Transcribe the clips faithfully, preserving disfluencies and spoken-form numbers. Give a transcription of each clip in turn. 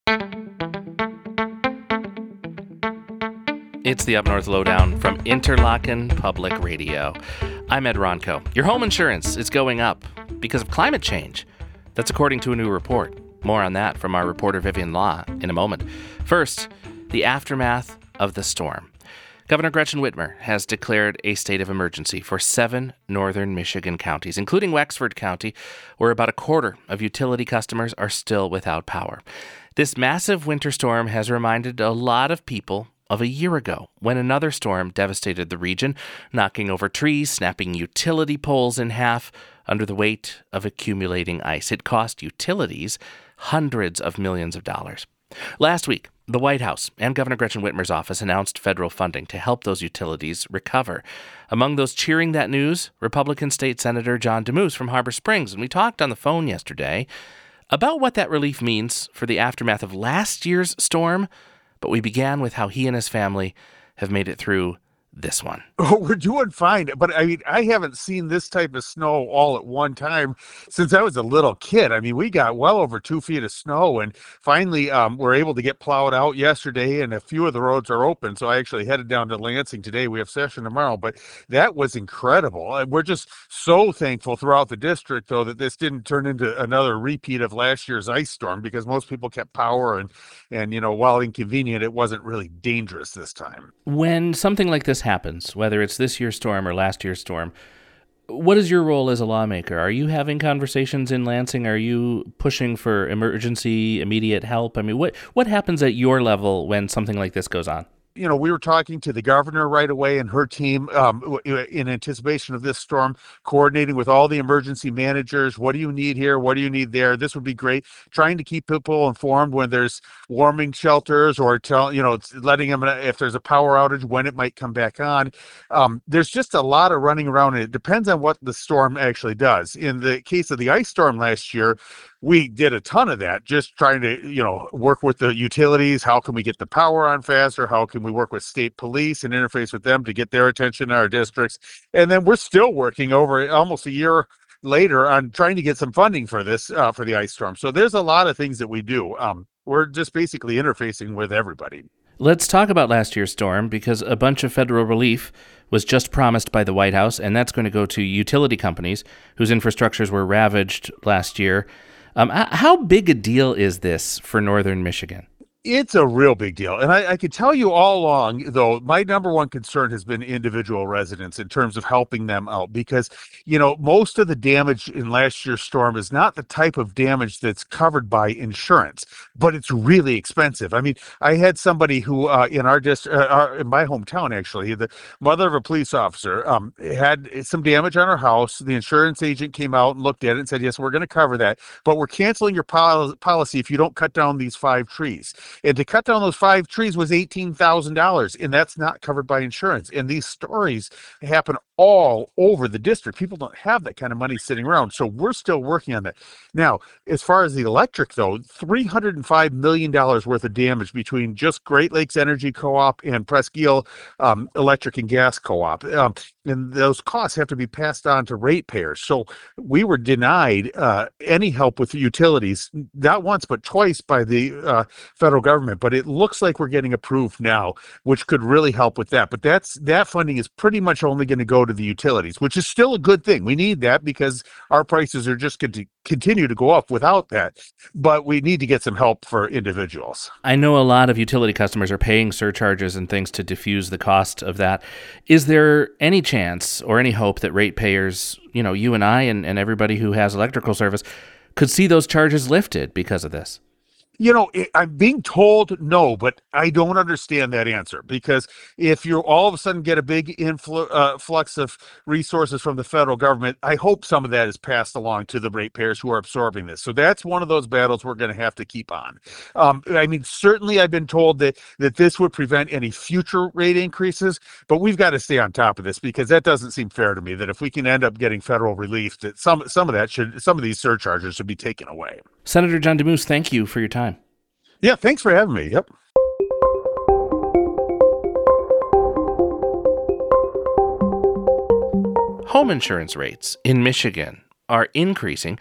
It's the Up North Lowdown from Interlochen Public Radio. I'm Ed Ronco. Your home insurance is going up because of climate change. That's according to a new report. More on that from our reporter Vivian Law in a moment. First, the aftermath of the storm. Governor Gretchen Whitmer has declared a state of emergency for seven northern Michigan counties, including Wexford County, where about a quarter of utility customers are still without power. This massive winter storm has reminded a lot of people of a year ago when another storm devastated the region, knocking over trees, snapping utility poles in half under the weight of accumulating ice. It cost utilities hundreds of millions of dollars. Last week, the White House and Governor Gretchen Whitmer's office announced federal funding to help those utilities recover. Among those cheering that news, Republican State Senator John Damoose from Harbor Springs. And we talked on the phone yesterday about what that relief means for the aftermath of last year's storm, but we began with how he and his family have made it through this one. Oh, we're doing fine. But I mean, I haven't seen this type of snow all at one time since I was a little kid. I mean, we got well over two feet of snow, and finally um, we're able to get plowed out yesterday, and a few of the roads are open. So I actually headed down to Lansing today. We have session tomorrow, but that was incredible. And we're just so thankful throughout the district, though, that this didn't turn into another repeat of last year's ice storm, because most people kept power, and, and you know, while inconvenient, it wasn't really dangerous this time. When something like this happens, whether it's this year's storm or last year's storm, what is your role as a lawmaker? Are you having conversations in Lansing? Are you pushing for emergency, immediate help? I mean, what what happens at your level when something like this goes on? You know, we were talking to the governor right away and her team um, in anticipation of this storm, coordinating with all the emergency managers. What do you need here? What do you need there? This would be great. Trying to keep people informed when there's warming shelters, or tell, you know, letting them, if there's a power outage, when it might come back on. Um, there's just a lot of running around, and it depends on what the storm actually does. In the case of the ice storm last year, we did a ton of that, just trying to, you know, work with the utilities. How can we get the power on faster? How can we work with state police and interface with them to get their attention in our districts? And then we're still working over almost a year later on trying to get some funding for this, uh, for the ice storm. So there's a lot of things that we do. Um, we're just basically interfacing with everybody. Let's talk about last year's storm, because a bunch of federal relief was just promised by the White House, and that's going to go to utility companies whose infrastructures were ravaged last year. Um, how big a deal is this for northern Michigan? It's a real big deal. And I, I could tell you all along, though, my number one concern has been individual residents in terms of helping them out, because, you know, most of the damage in last year's storm is not the type of damage that's covered by insurance, but it's really expensive. I mean, I had somebody who uh, in our district, uh, in my hometown, actually, the mother of a police officer um, had some damage on her house. The insurance agent came out and looked at it and said, yes, we're going to cover that, but we're canceling your pol- policy if you don't cut down these five trees. And to cut down those five trees was eighteen thousand dollars, and that's not covered by insurance. And these stories happen all over the district. People don't have that kind of money sitting around. So we're still working on that. Now, as far as the electric, though, three hundred five million dollars worth of damage between just Great Lakes Energy Co-op and Presque Isle um, Electric and Gas Co-op. Um, and those costs have to be passed on to ratepayers. So we were denied uh, any help with the utilities, not once, but twice by the uh, federal government. But it looks like we're getting approved now, which could really help with that. But that's that funding is pretty much only going to go to the utilities, which is still a good thing. We need that because our prices are just going to continue to go up without that. But we need to get some help for individuals. I know a lot of utility customers are paying surcharges and things to diffuse the cost of that. Is there any chance or any hope that ratepayers, you know, you and I and, and everybody who has electrical service could see those charges lifted because of this? You know, I'm being told no, but I don't understand that answer, because if you all of a sudden get a big influx uh, flux of resources from the federal government, I hope some of that is passed along to the ratepayers who are absorbing this. So that's one of those battles we're going to have to keep on. Um, I mean, certainly I've been told that that this would prevent any future rate increases, but we've got to stay on top of this, because that doesn't seem fair to me, that if we can end up getting federal relief, that some some of that should, some of these surcharges should be taken away. Senator John Damoose, thank you for your time. Yeah, thanks for having me. Yep. Home insurance rates in Michigan are increasing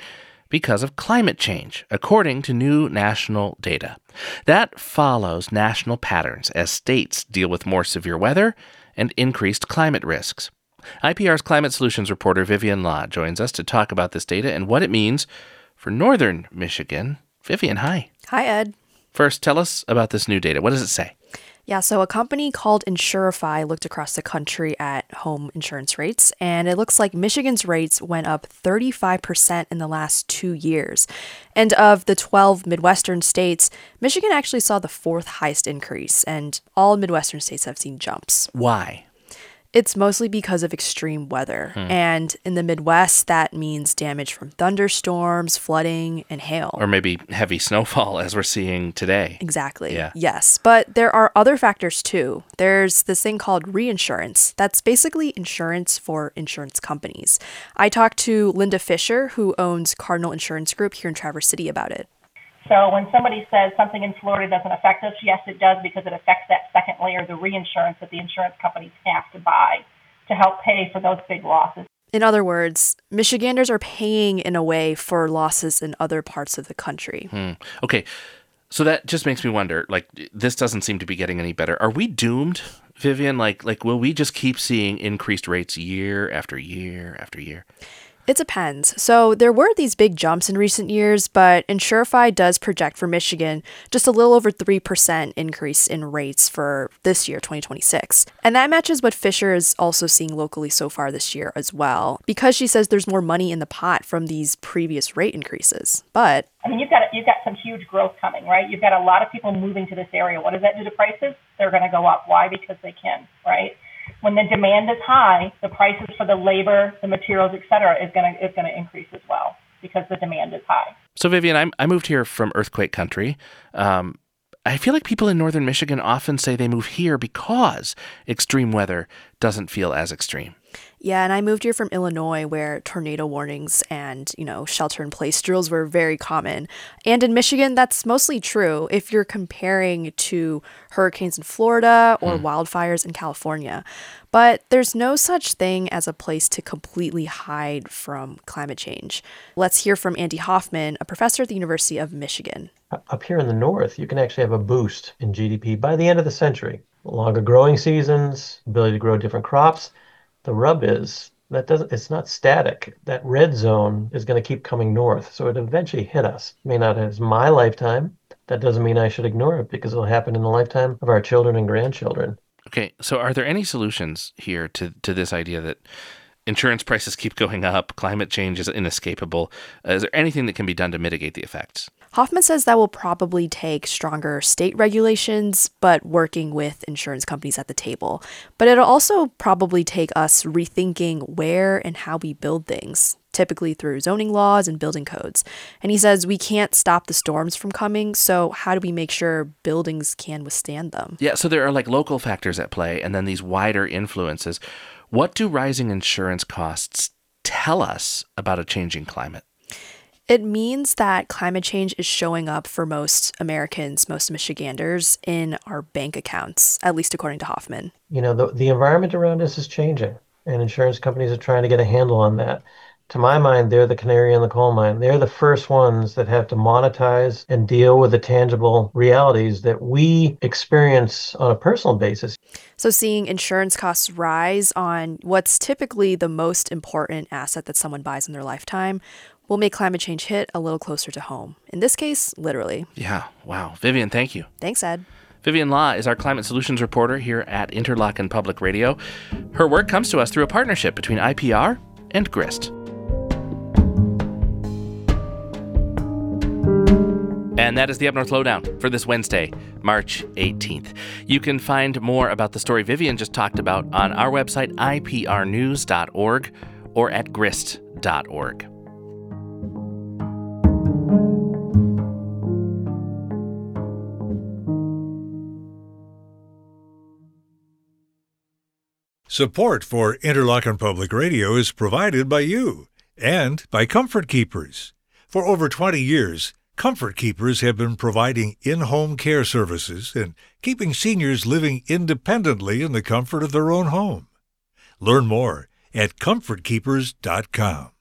because of climate change, according to new national data. That follows national patterns as states deal with more severe weather and increased climate risks. I P R's Climate Solutions reporter Vivian Law joins us to talk about this data and what it means for northern Michigan. Vivian, hi. Hi, Ed. First, tell us about this new data. What does it say? Yeah, so a company called Insurify looked across the country at home insurance rates, and it looks like Michigan's rates went up thirty-five percent in the last two years. And of the twelve Midwestern states, Michigan actually saw the fourth highest increase, and all Midwestern states have seen jumps. Why? It's mostly because of extreme weather. Hmm. And in the Midwest, that means damage from thunderstorms, flooding, and hail. Or maybe heavy snowfall, as we're seeing today. Exactly. Yeah. Yes. But there are other factors, too. There's this thing called reinsurance. That's basically insurance for insurance companies. I talked to Linda Fisher, who owns Cardinal Insurance Group here in Traverse City, about it. So when somebody says something in Florida doesn't affect us, yes, it does, because it affects that second layer, the reinsurance that the insurance companies have to buy to help pay for those big losses. In other words, Michiganders are paying in a way for losses in other parts of the country. Hmm. Okay, so that just makes me wonder, like, this doesn't seem to be getting any better. Are we doomed, Vivian? Like, like, will we just keep seeing increased rates year after year after year? It depends. So there were these big jumps in recent years, but Insurify does project for Michigan just a little over three percent increase in rates for this year, twenty twenty-six. And that matches what Fisher is also seeing locally so far this year as well, because she says there's more money in the pot from these previous rate increases. But I mean, you've got you've got some huge growth coming, right? You've got a lot of people moving to this area. What does that do to prices? They're going to go up. Why? Because they can, right? When the demand is high, the prices for the labor, the materials, et cetera, is going to is going to increase as well because the demand is high. So, Vivian, I, I moved here from earthquake country. Um, I feel like people in northern Michigan often say they move here because extreme weather doesn't feel as extreme. Yeah, and I moved here from Illinois, where tornado warnings and, you know, shelter-in-place drills were very common. And in Michigan, that's mostly true if you're comparing to hurricanes in Florida or mm. wildfires in California. But there's no such thing as a place to completely hide from climate change. Let's hear from Andy Hoffman, a professor at the University of Michigan. Up here in the north, you can actually have a boost in G D P by the end of the century. Longer growing seasons, ability to grow different crops. The rub is that doesn't it's not static. That red zone is going to keep coming north, so it eventually hit us. It may not as my lifetime. That doesn't mean I should ignore it because it'll happen in the lifetime of our children and grandchildren. Okay, so are there any solutions here to, to this idea that insurance prices keep going up, climate change is inescapable? Uh, is there anything that can be done to mitigate the effects? Hoffman says that will probably take stronger state regulations, but working with insurance companies at the table. But it'll also probably take us rethinking where and how we build things, typically through zoning laws and building codes. And he says we can't stop the storms from coming, so how do we make sure buildings can withstand them? Yeah, so there are like local factors at play and then these wider influences. What do rising insurance costs tell us about a changing climate? It means that climate change is showing up for most Americans, most Michiganders, in our bank accounts, at least according to Hoffman. You know, the, the environment around us is changing, and insurance companies are trying to get a handle on that. To my mind, they're the canary in the coal mine. They're the first ones that have to monetize and deal with the tangible realities that we experience on a personal basis. So seeing insurance costs rise on what's typically the most important asset that someone buys in their lifetime will make climate change hit a little closer to home. In this case, literally. Yeah, wow. Vivian, thank you. Thanks, Ed. Vivian Law is our climate solutions reporter here at Interlochen Public Radio. Her work comes to us through a partnership between I P R and GRIST. And that is the Up North Lowdown for this Wednesday, March eighteenth. You can find more about the story Vivian just talked about on our website, I P R news dot org, or at grist dot org. Support for Interlochen Public Radio is provided by you and by Comfort Keepers. For over twenty years, Comfort Keepers have been providing in-home care services and keeping seniors living independently in the comfort of their own home. Learn more at comfort keepers dot com.